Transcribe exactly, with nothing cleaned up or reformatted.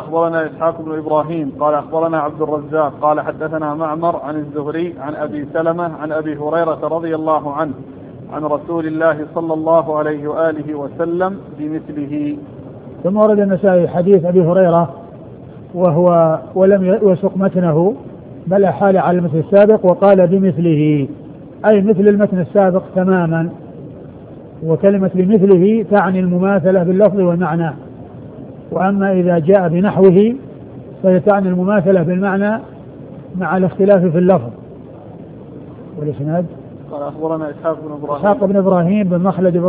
أخبرنا إسحاق بن إبراهيم قال أخبرنا عبد الرزاق قال حدثنا معمر عن الزهري عن أبي سلمة عن أبي هريرة رضي الله عنه عن رسول الله صلى الله عليه وآله وسلم بمثله. ثم ورد النسائي حديث أبي هريرة وهو ولم يسق متنه بل أحال على المثل السابق وقال بمثله أي مثل المتن السابق تماما. وكلمة بمثله تعني المماثلة باللفظ والمعنى، وأما إذا جاء بنحوه فيتعني المماثلة بالمعنى مع الاختلاف في اللفظ. والإسناد قال أخبرنا إسحاق بن إبراهيم إسحاق بن إبراهيم بن مخلد